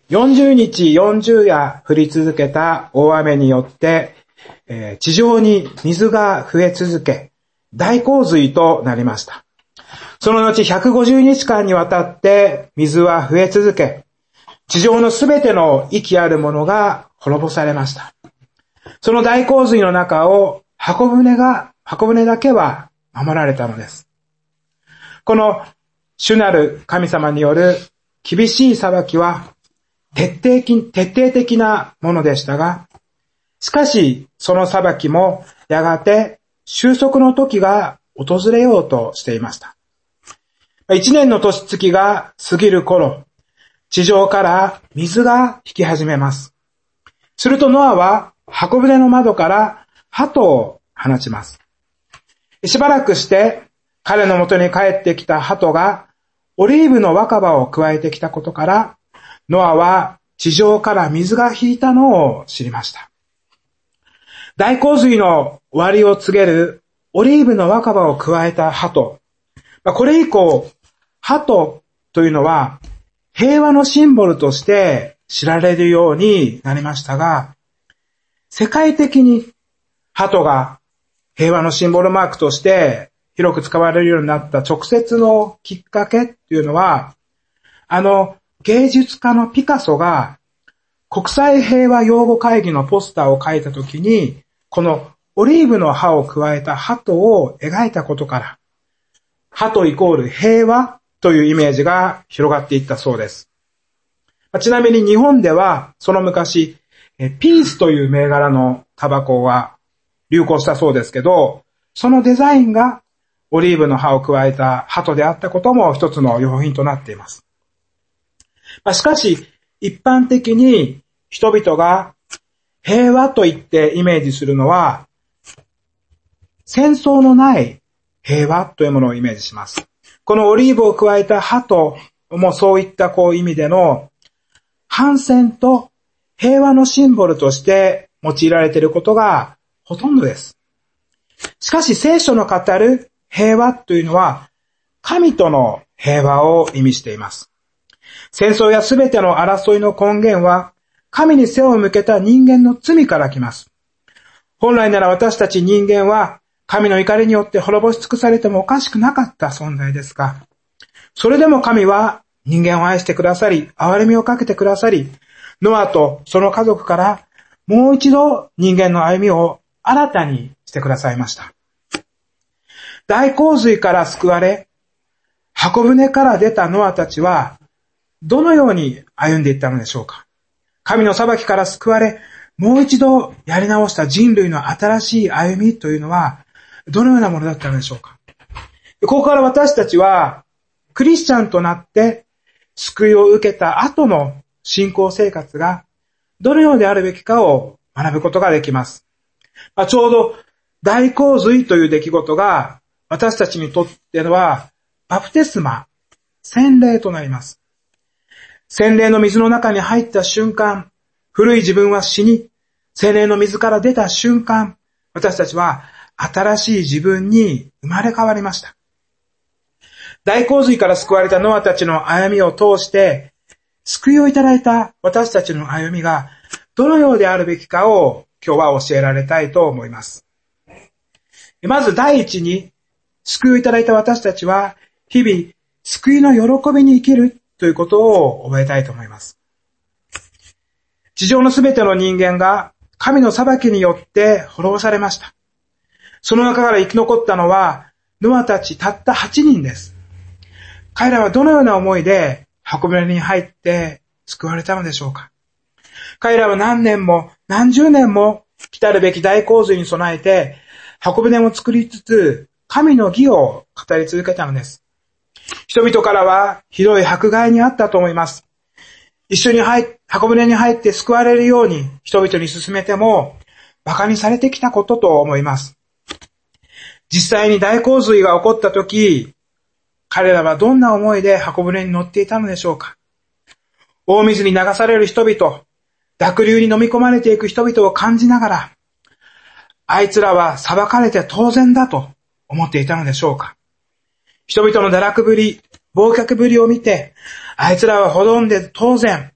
40日40夜降り続けた大雨によって、地上に水が増え続け、大洪水となりました。その後150日間にわたって水は増え続け、地上のすべての息あるものが滅ぼされました。その大洪水の中を箱舟だけは守られたのです。この主なる神様による厳しい裁きは徹底的なものでしたが、しかしその裁きもやがて収束の時が訪れようとしていました。一年の年月が過ぎる頃、地上から水が引き始めます。するとノアは箱舟の窓から鳩を放ちます。しばらくして彼のもとに帰ってきた鳩がオリーブの若葉を加えてきたことから、ノアは地上から水が引いたのを知りました。大洪水の終わりを告げるオリーブの若葉を加えた鳩。これ以降、鳩というのは平和のシンボルとして知られるようになりましたが、世界的に鳩が平和のシンボルマークとして広く使われるようになった直接のきっかけというのは、芸術家のピカソが国際平和擁護会議のポスターを描いたときに、このオリーブの葉を加えた鳩を描いたことから、鳩イコール平和というイメージが広がっていったそうです。ちなみに日本ではその昔、ピースという銘柄のタバコが流行したそうですけど、そのデザインがオリーブの葉を加えた鳩であったことも一つの要因となっています。しかし、一般的に人々が平和と言ってイメージするのは、戦争のない平和というものをイメージします。このオリーブを加えた鳩もそういった意味での反戦と平和のシンボルとして用いられていることがほとんどです。しかし聖書の語る平和というのは神との平和を意味しています。戦争やすべての争いの根源は神に背を向けた人間の罪から来ます。本来なら私たち人間は神の怒りによって滅ぼし尽くされてもおかしくなかった存在ですが、それでも神は人間を愛してくださり、憐れみをかけてくださり、ノアとその家族からもう一度人間の歩みを新たにしてくださいました。大洪水から救われ、箱舟から出たノアたちはどのように歩んでいったのでしょうか。神の裁きから救われ、もう一度やり直した人類の新しい歩みというのはどのようなものだったのでしょうか。ここから私たちはクリスチャンとなって救いを受けた後の信仰生活がどのようであるべきかを学ぶことができます。ちょうど大洪水という出来事が私たちにとってはバプテスマ、洗礼となります。洗礼の水の中に入った瞬間、古い自分は死に、洗礼の水から出た瞬間、私たちは新しい自分に生まれ変わりました。大洪水から救われたノアたちの歩みを通して、救いをいただいた私たちの歩みがどのようであるべきかを今日は教えられたいと思います。まず第一に、救いをいただいた私たちは日々救いの喜びに生きるということを覚えたいと思います。地上のすべての人間が神の裁きによって滅ぼされました。その中から生き残ったのはノアたちたった8人です。彼らはどのような思いで箱舟に入って救われたのでしょうか。彼らは何年も何十年も来たるべき大洪水に備えて箱舟を作りつつ神の義を語り続けたのです。人々からはひどい迫害にあったと思います。一緒に箱舟に入って救われるように人々に勧めても馬鹿にされてきたことと思います。実際に大洪水が起こったとき、彼らはどんな思いで箱舟に乗っていたのでしょうか。大水に流される人々、濁流に飲み込まれていく人々を感じながら、あいつらは裁かれて当然だと思っていたのでしょうか。人々の堕落ぶり、暴虐ぶりを見て、あいつらは滅んで当然、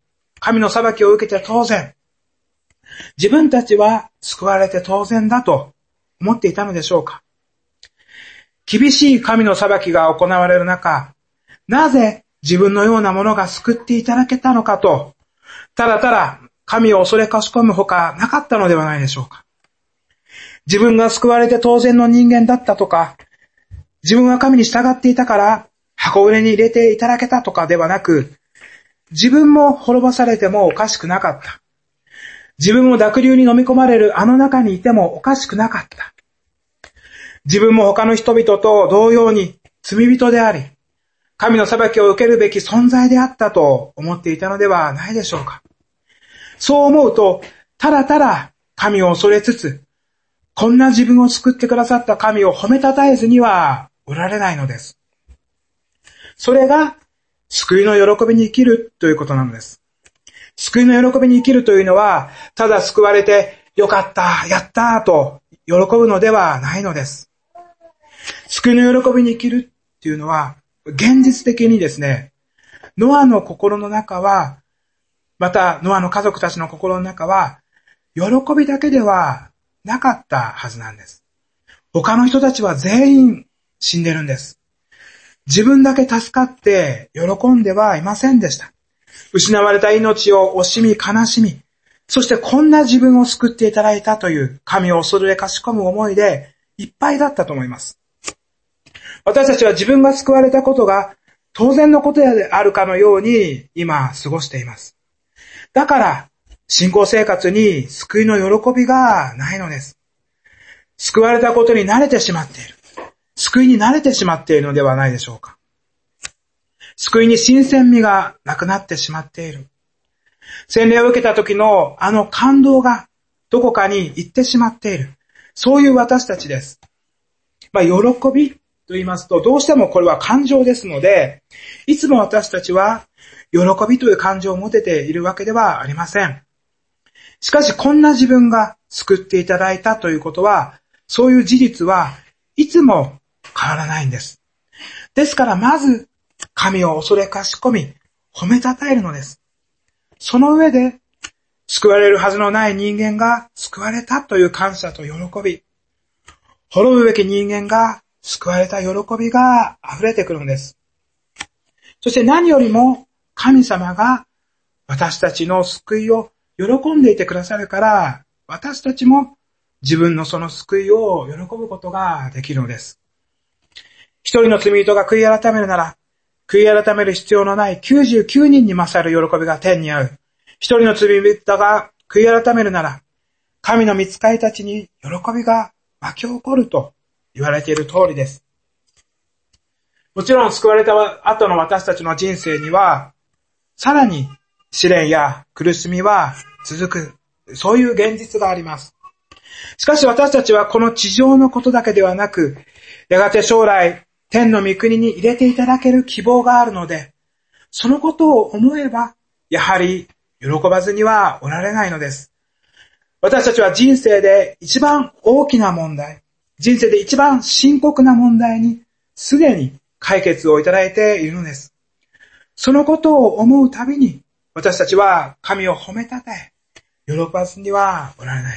神の裁きを受けて当然、自分たちは救われて当然だと思っていたのでしょうか。厳しい神の裁きが行われる中、なぜ自分のようなものが救っていただけたのかと、ただただ神を恐れかしこむほかなかったのではないでしょうか。自分が救われて当然の人間だったとか、自分は神に従っていたから箱舟に入れていただけたとかではなく、自分も滅ぼされてもおかしくなかった。自分も濁流に飲み込まれるあの中にいてもおかしくなかった。自分も他の人々と同様に罪人であり、神の裁きを受けるべき存在であったと思っていたのではないでしょうか。そう思うと、ただただ神を恐れつつ、こんな自分を救ってくださった神を褒めたたえずにはおられないのです。それが救いの喜びに生きるということなのです。救いの喜びに生きるというのは、ただ救われてよかった、やったと喜ぶのではないのです。救いの喜びに生きるっていうのは、現実的にですね、ノアの心の中は、またノアの家族たちの心の中は、喜びだけではなかったはずなんです。他の人たちは全員死んでるんです。自分だけ助かって喜んではいませんでした。失われた命を惜しみ悲しみ、そしてこんな自分を救っていただいたという神を恐れかしこむ思いでいっぱいだったと思います。私たちは自分が救われたことが当然のことであるかのように今過ごしています。だから信仰生活に救いの喜びがないのです。救われたことに慣れてしまっている。救いに慣れてしまっているのではないでしょうか。救いに新鮮味がなくなってしまっている。洗礼を受けた時のあの感動がどこかに行ってしまっている。そういう私たちです。喜びと言いますと、どうしてもこれは感情ですので、いつも私たちは喜びという感情を持てているわけではありません。しかしこんな自分が救っていただいたということは、そういう事実はいつも変わらないんです。ですからまず神を恐れかしこみ、褒めたたえるのです。その上で、救われるはずのない人間が救われたという感謝と喜び、滅ぶべき人間が救われた喜びが溢れてくるのです。そして何よりも神様が私たちの救いを喜んでいてくださるから、私たちも自分のその救いを喜ぶことができるのです。一人の罪人が悔い改めるなら、悔い改める必要のない99人に勝る喜びが天にある。一人の罪人が悔い改めるなら、神の御使いたちに喜びが湧き起こると言われている通りです。もちろん救われた後の私たちの人生には、さらに試練や苦しみは続く。そういう現実があります。しかし私たちはこの地上のことだけではなく、やがて将来、天の御国に入れていただける希望があるので、そのことを思えば、やはり喜ばずにはおられないのです。私たちは人生で一番大きな問題、人生で一番深刻な問題にすでに解決をいただいているのです。そのことを思うたびに、私たちは神を褒めたたえ、喜ばずにはおられない。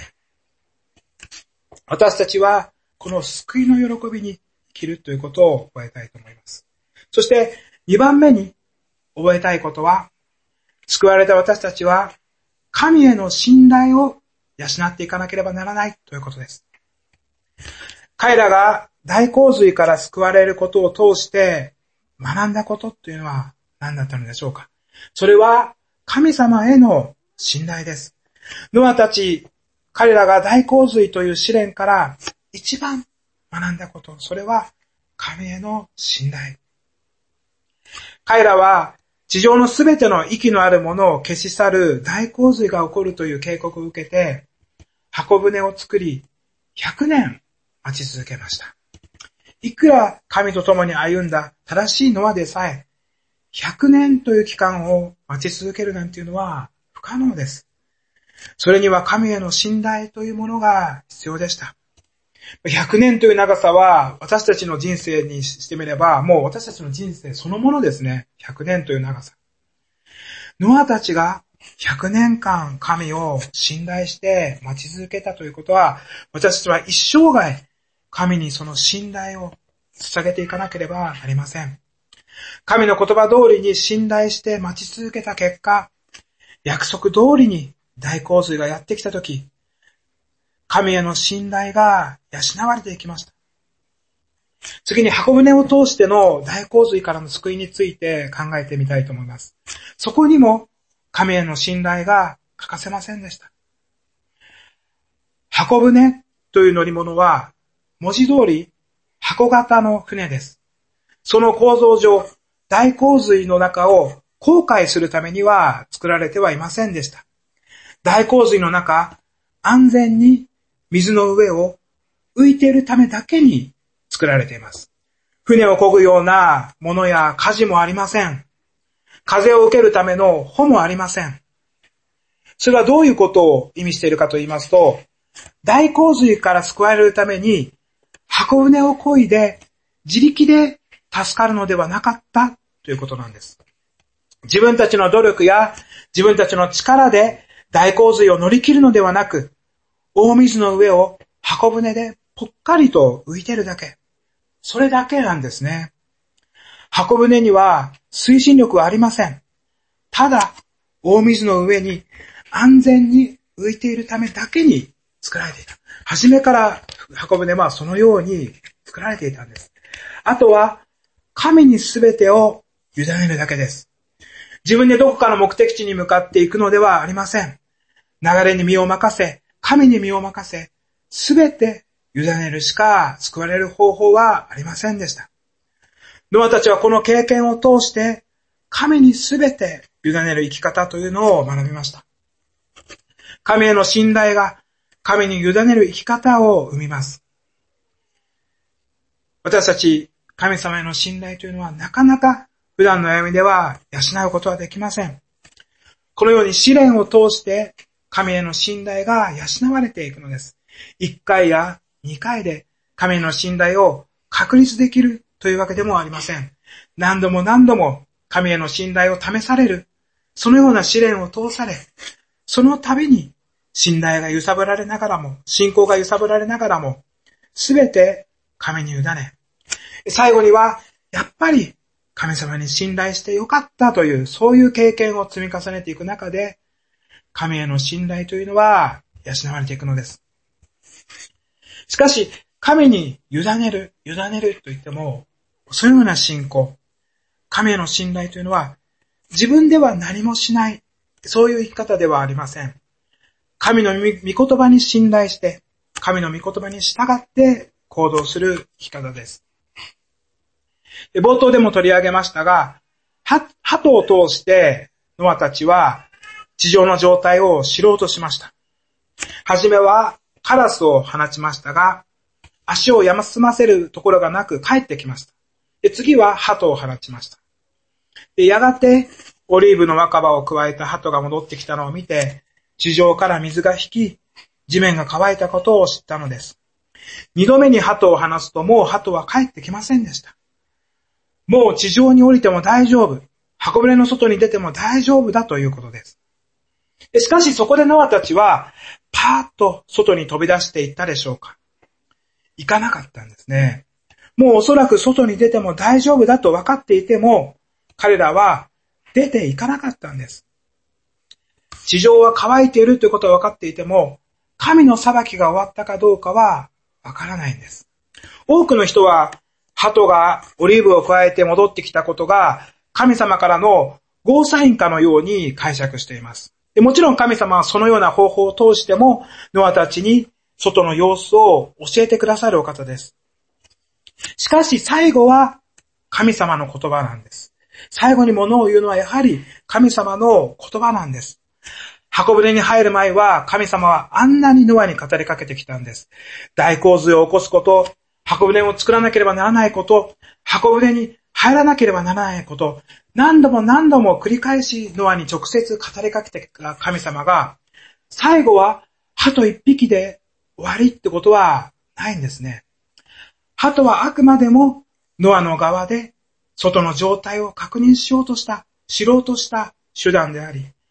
私たちはこの救いの喜びに生きるということを覚えたいと思います。そして2番目に覚えたいことは、救われた私たちは神への信頼を養っていかなければならないということです。彼らが大洪水から救われることを通して学んだことというのは何だったのでしょうか。それは神様への信頼です。ノアたち、彼らが大洪水という試練から一番学んだこと、それは神への信頼。彼らは地上のすべての息のあるものを消し去る大洪水が起こるという警告を受けて、箱舟を作り、100年待ち続けました。いくら神と共に歩んだ正しいノアでさえ、100年という期間を待ち続けるなんていうのは不可能です。それには神への信頼というものが必要でした。100年という長さは私たちの人生にしてみれば、もう私たちの人生そのものですね。100年という長さ。ノアたちが 100年間神を信頼して待ち続けたということは、私たちは一生涯神にその信頼を捧げていかなければなりません。神の言葉通りに信頼して待ち続けた結果、約束通りに大洪水がやってきたとき、神への信頼が養われていきました。次に箱舟を通しての大洪水からの救いについて考えてみたいと思います。そこにも神への信頼が欠かせませんでした。箱舟という乗り物は文字通り箱型の船です。その構造上、大洪水の中を航海するためには作られてはいませんでした。大洪水の中、安全に水の上を浮いているためだけに作られています。船を漕ぐようなものや舵もありません。風を受けるための帆もありません。それはどういうことを意味しているかと言いますと、大洪水から救われるために箱舟を漕いで自力で助かるのではなかったということなんです。自分たちの努力や自分たちの力で大洪水を乗り切るのではなく、大水の上を箱舟でぽっかりと浮いているだけ。それだけなんですね。箱舟には推進力はありません。ただ、大水の上に安全に浮いているためだけに作られていた。初めから箱舟はそのように作られていたんです。あとは、神に全てを委ねるだけです。自分でどこかの目的地に向かっていくのではありません。流れに身を任せ、神に身を任せ、全て委ねるしか救われる方法はありませんでした。ノアたちはこの経験を通して、神に全て委ねる生き方というのを学びました。神への信頼が神に委ねる生き方を生みます。私たち、神様への信頼というのはなかなか普段の歩みでは養うことはできません。このように試練を通して神への信頼が養われていくのです。1回や2回で神への信頼を確立できるというわけでもありません。何度も何度も神への信頼を試される、そのような試練を通され、その度に信頼が揺さぶられながらも、信仰が揺さぶられながらも、すべて神に委ね、最後にはやっぱり神様に信頼してよかったという、そういう経験を積み重ねていく中で、神への信頼というのは養われていくのです。しかし、神に委ねると言っても、そういうような信仰、神への信頼というのは、自分では何もしない、そういう生き方ではありません。神の御言葉に信頼して、神の御言葉に従って行動する生き方です。冒頭でも取り上げましたが、鳩を通してノアたちは地上の状態を知ろうとしました。はじめはカラスを放ちましたが、足を休ませるところがなく帰ってきました。次は鳩を放ちました。やがてオリーブの若葉を加えた鳩が戻ってきたのを見て、地上から水が引き、地面が乾いたことを知ったのです。二度目に鳩を放すともう鳩は帰ってきませんでした。もう地上に降りても大丈夫。箱舟の外に出ても大丈夫だということです。しかしそこでノアたちはパーッと外に飛び出していったでしょうか。行かなかったんですね。もうおそらく外に出ても大丈夫だと分かっていても、彼らは出て行かなかったんです。地上は乾いているということは分かっていても、神の裁きが終わったかどうかは分からないんです。多くの人は鳩がオリーブを加えて戻ってきたことが神様からのゴーサインかのように解釈しています。もちろん神様はそのような方法を通してもノアたちに外の様子を教えてくださるお方です。しかし最後は神様の言葉なんです。最後に物を言うのはやはり神様の言葉なんです。箱舟に入る前は神様はあんなにノアに語りかけてきたんです。大洪水を起こすこと、箱舟を作らなければならないこと、箱舟に入らなければならないこと、何度も何度も繰り返しノアに直接語りかけてきた神様が、最後は鳩一匹で終わりってことはないんですね。鳩はあくまでもノアの側で外の状態を確認しようとした、知ろうとした手段であり、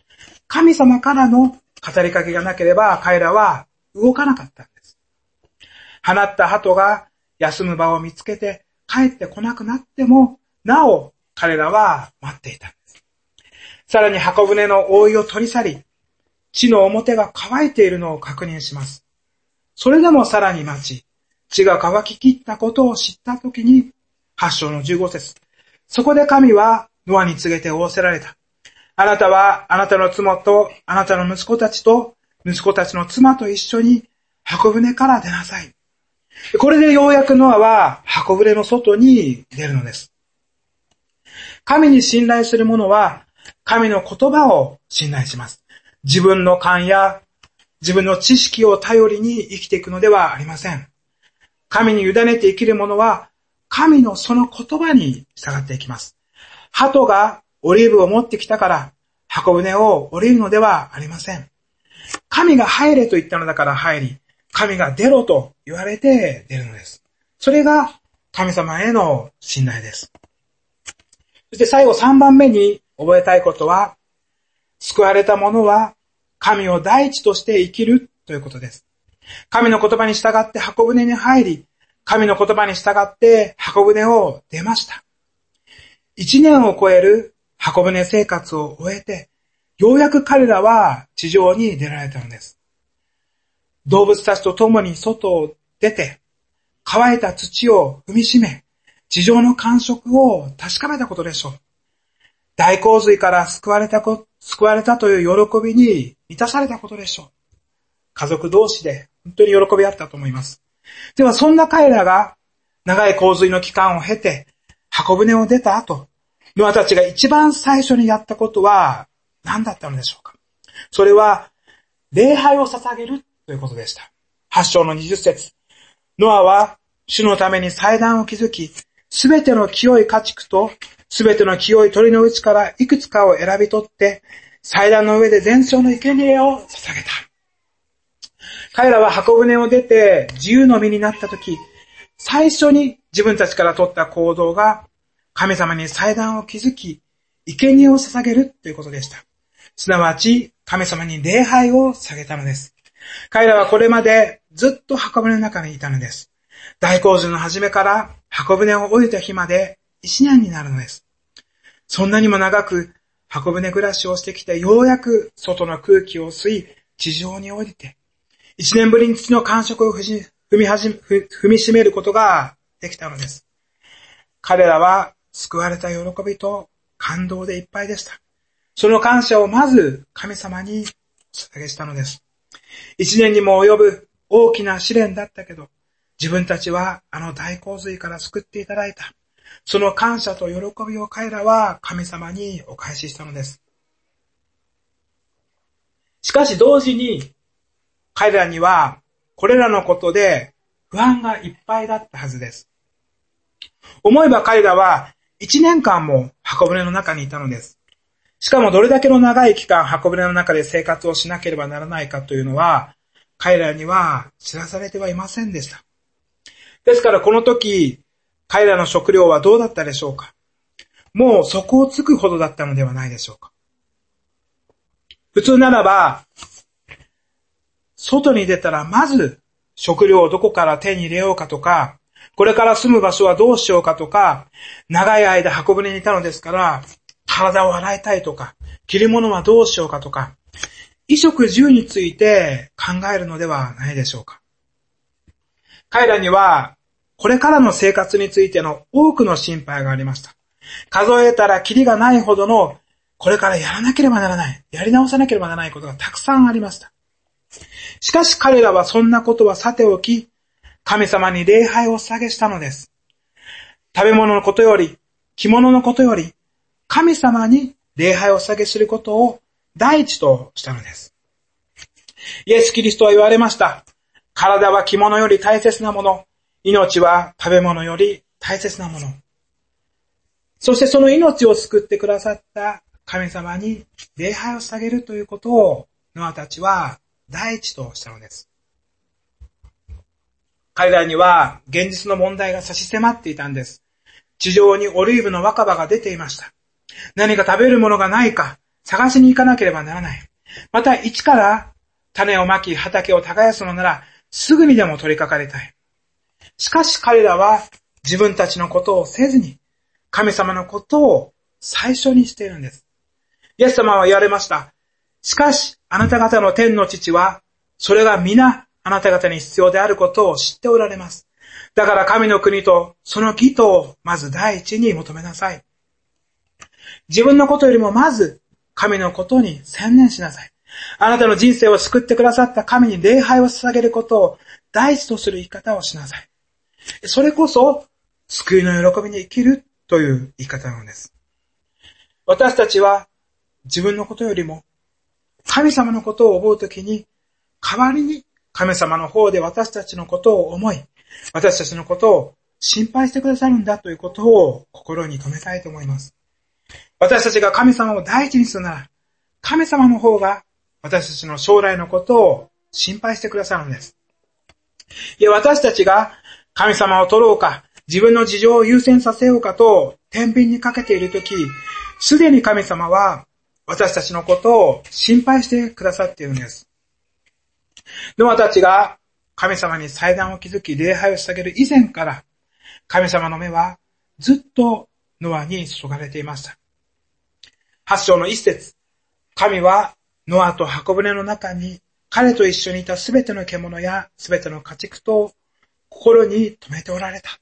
神様からの語りかけがなければ彼らは動かなかったんです。放った鳩が休む場を見つけて帰ってこなくなっても、なお彼らは待っていたんです。さらに箱舟の覆いを取り去り、地の表が乾いているのを確認します。それでもさらに待ち、地が乾ききったことを知ったときに、8章の15節。そこで神はノアに告げて仰せられた。あなたはあなたの妻とあなたの息子たちと息子たちの妻と一緒に箱舟から出なさい。これでようやくノアは箱舟の外に出るのです。神に信頼する者は神の言葉を信頼します。自分の勘や自分の知識を頼りに生きていくのではありません。神に委ねて生きる者は神のその言葉に従っていきます。鳩がオリーブを持ってきたから箱舟を降りるのではありません。神が入れと言ったのだから入り、神が出ろと言われて出るのです。それが神様への信頼です。そして最後3番目に覚えたいことは、救われた者は神を第一として生きるということです。神の言葉に従って箱舟に入り、神の言葉に従って箱舟を出ました。1年を超える箱舟生活を終えて、ようやく彼らは地上に出られたのです。動物たちと共に外を出て、乾いた土を踏みしめ、地上の感触を確かめたことでしょう。大洪水から救われたという喜びに満たされたことでしょう。家族同士で本当に喜びあったと思います。ではそんな彼らが長い洪水の期間を経て箱舟を出た後、ノアたちが一番最初にやったことは何だったのでしょうか。それは礼拝を捧げるということでした。8章の20節。ノアは主のために祭壇を築き、すべての清い家畜とすべての清い鳥のうちからいくつかを選び取って、祭壇の上で全焼の生贄を捧げた。彼らは箱舟を出て自由の身になったとき、最初に自分たちから取った行動が神様に祭壇を築き、生贄を捧げるということでした。すなわち神様に礼拝を捧げたのです。彼らはこれまでずっと箱舟の中にいたのです。大洪水の初めから箱舟を降りた日まで1年になるのです。そんなにも長く箱舟暮らしをしてきて、ようやく外の空気を吸い、地上に降りて、1年ぶりに土の感触を踏みしめることができたのです。彼らは救われた喜びと感動でいっぱいでした。その感謝をまず神様に捧げしたのです。1年にも及ぶ大きな試練だったけど、自分たちはあの大洪水から救っていただいた。その感謝と喜びを彼らは神様にお返ししたのです。しかし同時に彼らにはこれらのことで不安がいっぱいだったはずです。思えば彼らは1年間も箱舟の中にいたのです。しかもどれだけの長い期間箱舟の中で生活をしなければならないかというのは彼らには知らされてはいませんでした。ですからこの時彼らの食料はどうだったでしょうか。もう底をつくほどだったのではないでしょうか。普通ならば外に出たらまず食料をどこから手に入れようかとか、これから住む場所はどうしようかとか、長い間箱舟にいたのですから体を洗いたいとか、着るものはどうしようかとか、衣食住について考えるのではないでしょうか。彼らにはこれからの生活についての多くの心配がありました。数えたらキリがないほどのこれからやらなければならない、やり直さなければならないことがたくさんありました。しかし彼らはそんなことはさておき、神様に礼拝を捧げしたのです。食べ物のことより、着物のことより、神様に礼拝を捧げすることを第一としたのです。イエス・キリストは言われました。体は着物より大切なもの、命は食べ物より大切なもの。そしてその命を救ってくださった神様に礼拝を捧げるということをノアたちは第一としたのです。彼らには現実の問題が差し迫っていたんです。地上にオリーブの若葉が出ていました。何か食べるものがないか探しに行かなければならない。 また一から種をまき畑を耕すのならすぐにでも取り掛かりたい。しかし彼らは自分たちのことをせずに神様のことを最初にしているんです。イエス様は言われました。しかしあなた方の天の父はそれが皆あなた方に必要であることを知っておられます。だから神の国とその義とをまず第一に求めなさい。自分のことよりもまず神のことに専念しなさい。あなたの人生を救ってくださった神に礼拝を捧げることを第一とする生き方をしなさい。それこそ救いの喜びに生きるという言い方なのです。私たちは自分のことよりも神様のことを思うときに代わりに神様の方で私たちのことを思い、私たちのことを心配してくださるんだということを心に留めたいと思います。私たちが神様を第一にするなら、神様の方が私たちの将来のことを心配してくださるんです。いや、私たちが神様を取ろうか、自分の事情を優先させようかと天秤にかけているとき、すでに神様は私たちのことを心配してくださっているんです。ノアたちが神様に祭壇を築き礼拝を捧げる以前から神様の目はずっとノアに注がれていました。8章の1節、神はノアと箱舟の中に彼と一緒にいたすべての獣やすべての家畜と心に留めておられた。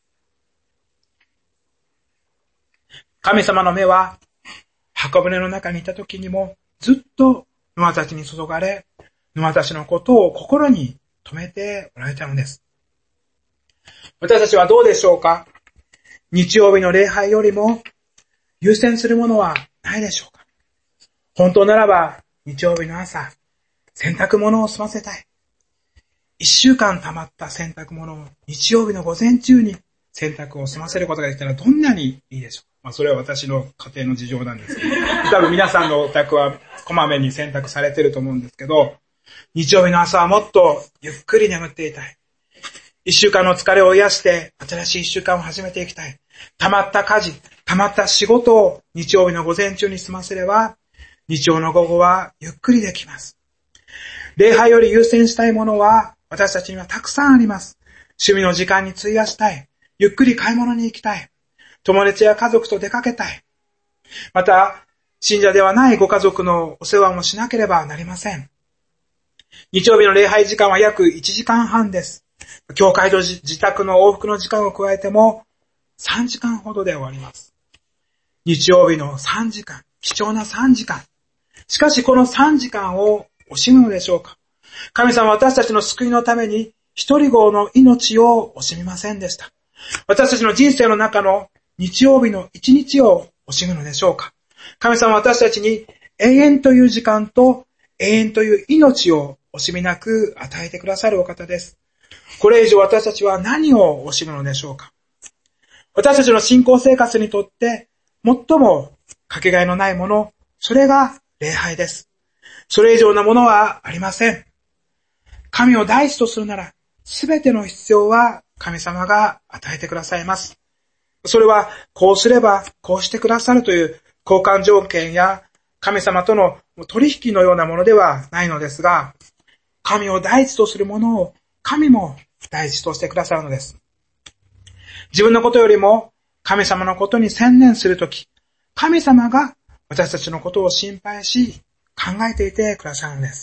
神様の目は箱舟の中にいた時にもずっとノアたちに注がれ、ノアたちのことを心に留めておられたのです。私たちはどうでしょうか？日曜日の礼拝よりも優先するものはないでしょうか？本当ならば日曜日の朝、洗濯物を済ませたい。1週間溜まった洗濯物を日曜日の午前中に洗濯を済ませることができたらどんなにいいでしょう。それは私の家庭の事情なんですけど、多分皆さんのお宅はこまめに洗濯されてると思うんですけど、日曜日の朝はもっとゆっくり眠っていたい。1週間の疲れを癒して新しい1週間を始めていきたい。溜まった家事、溜まった仕事を日曜日の午前中に済ませれば、日曜の午後はゆっくりできます。礼拝より優先したいものは私たちにはたくさんあります。趣味の時間に費やしたい。ゆっくり買い物に行きたい。友達や家族と出かけたい。また、信者ではないご家族のお世話もしなければなりません。日曜日の礼拝時間は約1時間半です。教会と自宅の往復の時間を加えても3時間ほどで終わります。日曜日の3時間、貴重な3時間。しかしこの3時間を惜しむのでしょうか？神様は私たちの救いのために一人子の命を惜しみませんでした。私たちの人生の中の日曜日の一日を惜しむのでしょうか？神様は私たちに永遠という時間と永遠という命を惜しみなく与えてくださるお方です。これ以上私たちは何を惜しむのでしょうか？私たちの信仰生活にとって最もかけがえのないもの、それが礼拝です。それ以上なものはありません。神を第一とするなら、すべての必要は神様が与えてくださいます。それはこうすればこうしてくださるという交換条件や神様との取引のようなものではないのですが、神を第一とするものを神も第一としてくださるのです。自分のことよりも神様のことに専念するとき、神様が私たちのことを心配し考えていてくださるのです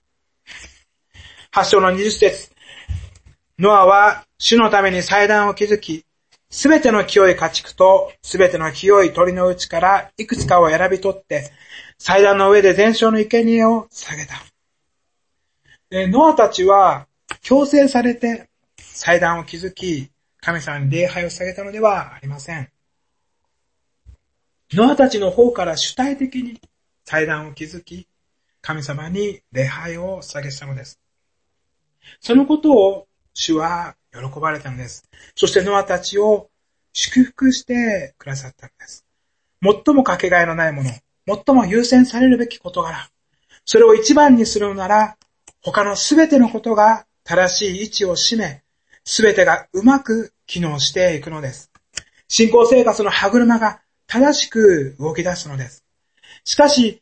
。8章の20節、ノアは主のために祭壇を築き、すべての清い家畜とすべての清い鳥のうちからいくつかを選び取って、祭壇の上で全焼の生贄を捧げた。ノアたちは強制されて祭壇を築き、神様に礼拝を捧げたのではありません。ノアたちの方から主体的に祭壇を築き、神様に礼拝を捧げたのです。そのことを主は喜ばれたのです。そしてノアたちを祝福してくださったのです。最もかけがえのないもの、最も優先されるべき事柄、それを一番にするのなら、他のすべてのことが正しい位置を占め、すべてがうまく機能していくのです。信仰生活の歯車が正しく動き出すのです。しかし、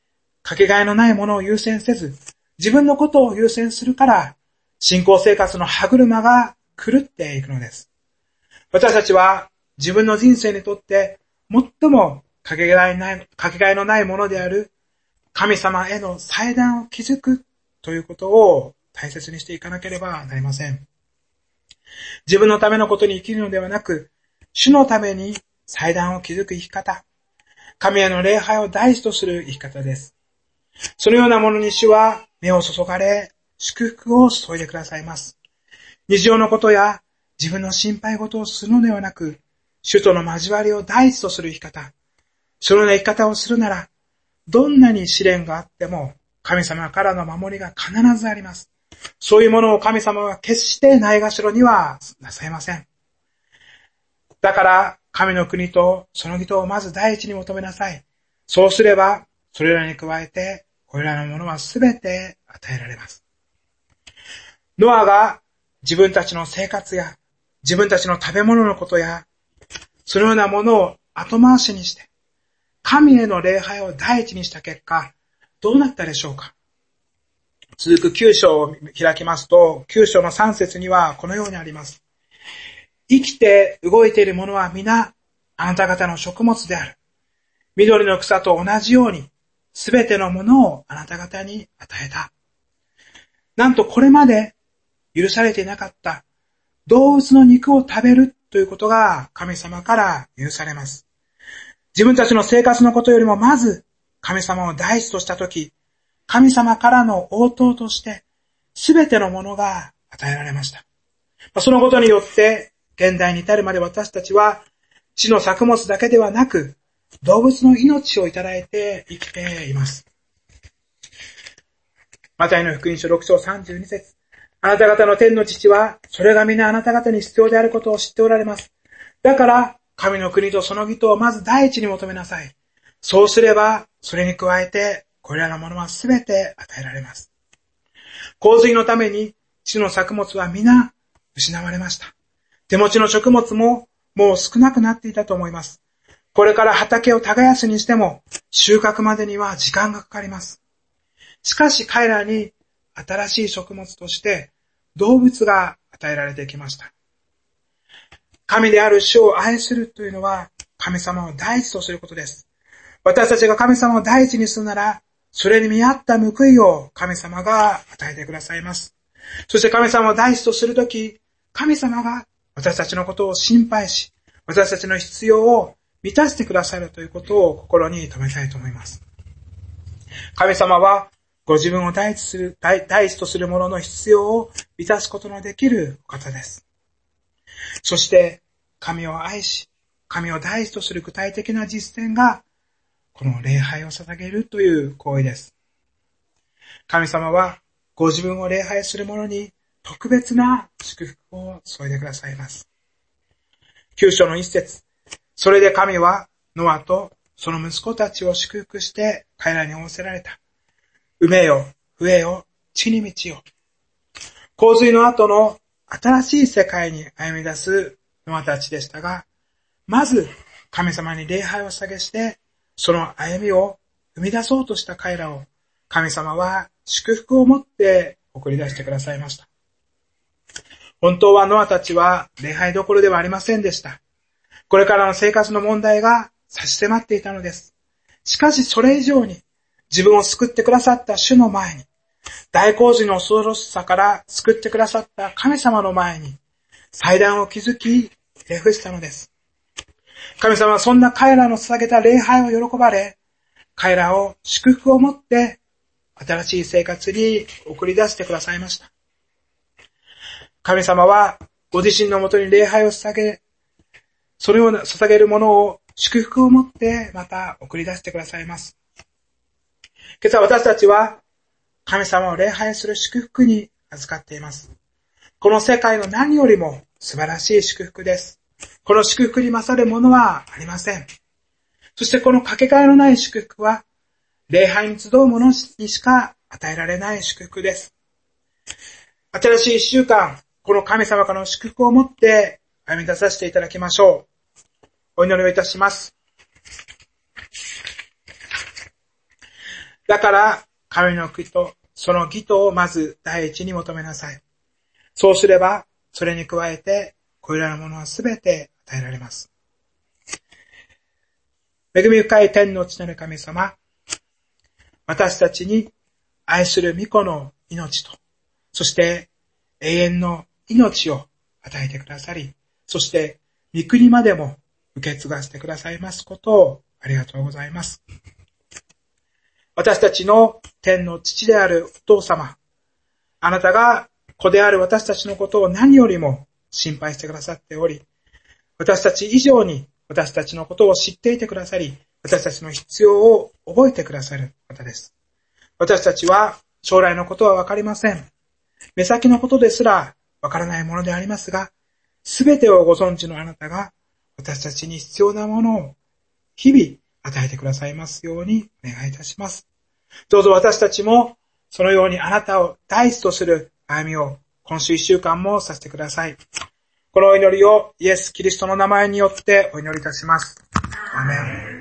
かけがえのないものを優先せず、自分のことを優先するから、信仰生活の歯車が狂っていくのです。私たちは自分の人生にとって最もかけがえのないものである神様への祭壇を築くということを大切にしていかなければなりません。自分のためのことに生きるのではなく、主のために祭壇を築く生き方、神への礼拝を第一とする生き方です。そのようなものに主は目を注がれ、祝福を注いでくださいます。日常のことや自分の心配事をするのではなく、主との交わりを第一とする生き方、そのような生き方をするなら、どんなに試練があっても、神様からの守りが必ずあります。そういうものを神様は決してないがしろにはなさいません。だから、神の国とその義とをまず第一に求めなさい。そうすれば、それらに加えて、これらのものはすべて与えられます。ノアが自分たちの生活や、自分たちの食べ物のことや、そのようなものを後回しにして、神への礼拝を第一にした結果、どうなったでしょうか。続く9章を開きますと、9章の3節にはこのようにあります。生きて動いているものは皆、あなた方の食物である。緑の草と同じように、すべてのものをあなた方に与えた。なんとこれまで許されていなかった動物の肉を食べるということが神様から許されます。自分たちの生活のことよりもまず神様を第一としたとき、神様からの応答としてすべてのものが与えられました。そのことによって現代に至るまで私たちは地の作物だけではなく動物の命をいただいて生きています。マタイの福音書6章32節。あなた方の天の父はそれが皆あなた方に必要であることを知っておられます。だから神の国とその義とをまず第一に求めなさい。そうすればそれに加えてこれらのものはすべて与えられます。洪水のために地の作物は皆失われました。手持ちの食物ももう少なくなっていたと思います。これから畑を耕すにしても収穫までには時間がかかります。しかし彼らに新しい食物として動物が与えられてきました。神である主を愛するというのは神様を第一とすることです。私たちが神様を第一にするなら、それに見合った報いを神様が与えてくださいます。そして神様を第一とするとき、神様が私たちのことを心配し、私たちの必要を満たしてくださるということを心に留めたいと思います。神様はご自分を第一とする者の必要を満たすことのできるお方です。そして神を愛し、神を第一とする具体的な実践がこの礼拝を捧げるという行為です。神様はご自分を礼拝する者に特別な祝福を注いでくださいます。9章の1節。それで神はノアとその息子たちを祝福して彼らに仰せられた。埋めよ、増えよ、地に満ちよ。洪水の後の新しい世界に歩み出すノアたちでしたが、まず神様に礼拝を捧げして、その歩みを生み出そうとした彼らを神様は祝福を持って送り出してくださいました。本当はノアたちは礼拝どころではありませんでした。これからの生活の問題が差し迫っていたのです。しかしそれ以上に自分を救ってくださった主の前に、大洪水の恐ろしさから救ってくださった神様の前に祭壇を築き、ひれ伏したのです。神様はそんな彼らの捧げた礼拝を喜ばれ、彼らを祝福を持って新しい生活に送り出してくださいました。神様はご自身のもとに礼拝を捧げ、そのような捧げるものを祝福を持ってまた送り出してくださいます。今朝私たちは神様を礼拝する祝福に預かっています。この世界の何よりも素晴らしい祝福です。この祝福に勝るものはありません。そしてこのかけがえのない祝福は礼拝に集う者にしか与えられない祝福です。新しい一週間、この神様からの祝福を持って歩み出させていただきましょう。お祈りをいたします。 だから、神の国とその義とをまず第一に求めなさい。そうすれば、それに加えて、これらのものはすべて与えられます。恵み深い天の父なる神様、私たちに愛する御子の命と、そして永遠の命を与えてくださり、そして御国までも受け継がせてくださいますことをありがとうございます。私たちの天の父であるお父様、あなたが子である私たちのことを何よりも心配してくださっており、私たち以上に私たちのことを知っていてくださり、私たちの必要を覚えてくださる方です。私たちは将来のことはわかりません。目先のことですらわからないものでありますが、すべてをご存知のあなたが私たちに必要なものを日々与えてくださいますようにお願いいたします。どうぞ私たちもそのようにあなたを第一とする歩みを今週1週間もさせてください。このお祈りをイエス・キリストの名前によってお祈りいたします。アーメン。